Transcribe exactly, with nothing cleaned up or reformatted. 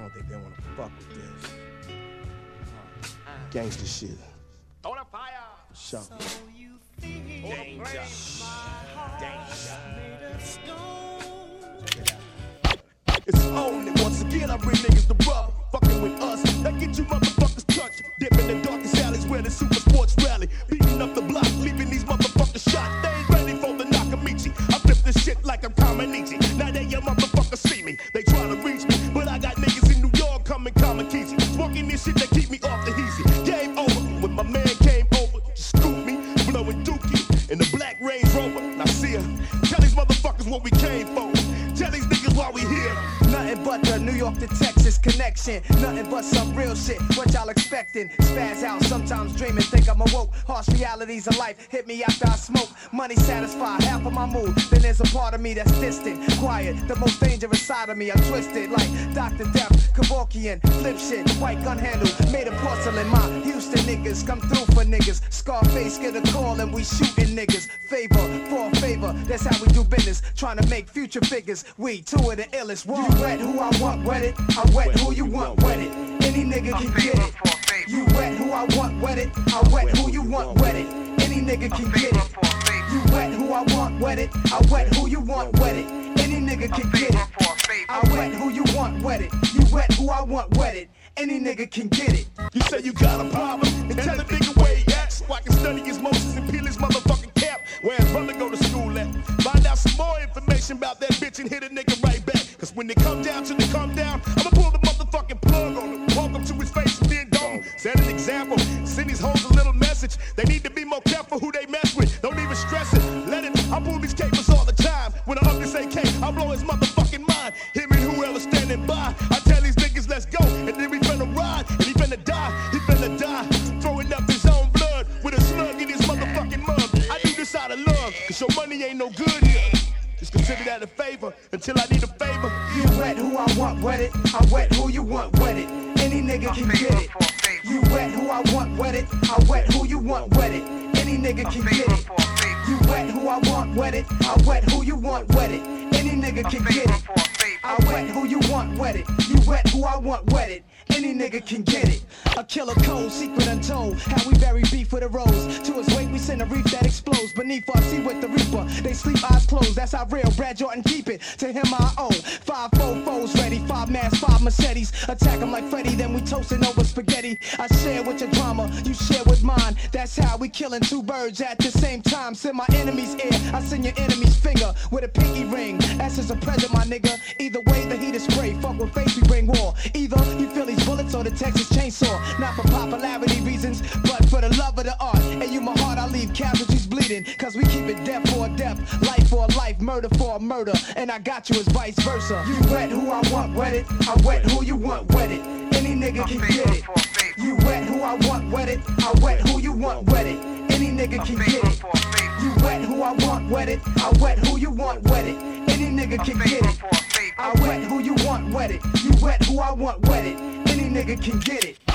don't think they wanna fuck with this. Gangsta shit. On a fire. Show. So you feel danger. It's only once again I bring niggas to rubber. Fucking with us, that get you motherfuckers touched. Dip in the darkest alleys where the super sports rally. Beating up the block, leaving these motherfuckers shot. They ain't ready for the Nakamichi. I flip this shit like I'm Kamanichi. Now they your motherfuckers see me. They try to reach me, but I got niggas in New York coming Kamakizi. Smoking this shit that keep me off the easy. Game over, when my man came over, just scoop me, blowing dookie in the black Range Rover. Now see ya, tell these motherfuckers what we came for. Tell these niggas why we here. Nothing but the New York to Texas connection. Nothing but some real shit. What y'all expecting? Spaz out, sometimes dreaming, think I'm awoke. Harsh realities of life hit me after I smoke. Money satisfied half of my mood. Then there's a part of me that's distant, quiet. The most dangerous side of me, I'm twisted like Doctor Death, Kevorkian, flip shit, white gun handle, made of porcelain. My Houston niggas come through for niggas. Scarface get a call and we shooting niggas. Favor for a favor, that's how we do business. Trying to make future figures. We two of the illest. Whoa. You wet who I want wet it. I wet who you want wet it. Any nigga can get it. You wet who I want wet it. I wet who you want wet it. Any nigga can get it. You wet who I want wet it. I wet who you want wet it. Any nigga can get it. I wet who you want wet it. You wet who I want wet it. Any nigga can get it. You say you got a problem, and tell the nigga where he at, so I can study his Moses and peel his motherfucking cap. Where his brother go to school at. Find out some more information about that bitch and hit a nigga right back. Cause when they come down to the come down, I'ma pull the motherfucking plug on him. Walk up to his face and then gone. Set an example, send these hoes a little message. They need to be more careful who they mess with. Don't even stress it, let it. I pull these capers all the time. When I up this A K, I blow his motherfucking mind. Him and whoever standing by, I tell these niggas let's go. And then we finna ride, and he finna die, he finna die. Throwing up his own blood with a slug in his motherfucking mug. I do this out of love, cause your money ain't no good here. Just consider that a favor until I need a favor. You wet who I want wet it. I wet who you want wet it. Any nigga can get it. You wet who I want wet it. I wet who you want wet it. Any nigga can get it. You wet who I want wet it. I wet who you want wet it. Any nigga can get it. I wet who you want wet it. You wet who I want wet it. Any nigga can get it. A killer code, secret untold. How we bury beef with a rose. To his weight, we send a reef that explodes. Beneath us, see with the reaper. They sleep eyes closed. That's how real. Brad Jordan keep it. To him I owe. Five four foes ready. Five masks, five Mercedes. Attack him like Freddy, then we toasting over spaghetti. I share with your drama, you share with mine. That's how we killing two birds at the same time. Send my enemy's ear, I send your enemy's finger with a pinky ring. That's just a present, my nigga. Either way, the heat is spray. Fuck with face, we bring war. Either you feel these bullets or the Texas chainsaw. Not for popularity reasons, but for the love of the art. And you my heart, I leave casualties bleeding. Cause we keep it death for a death, life for a life, murder for a murder. And I got you as vice versa. You wet who I want wet it. I wet who you want wet it. Any nigga can get it. You wet who I want wet it. I wet who you want wet it. Any nigga can get it. You wet who I want wet it. I wet who you want wet it. Any nigga can get it. I wet who you want wet it. You wet who I want wet it. Any nigga can get it.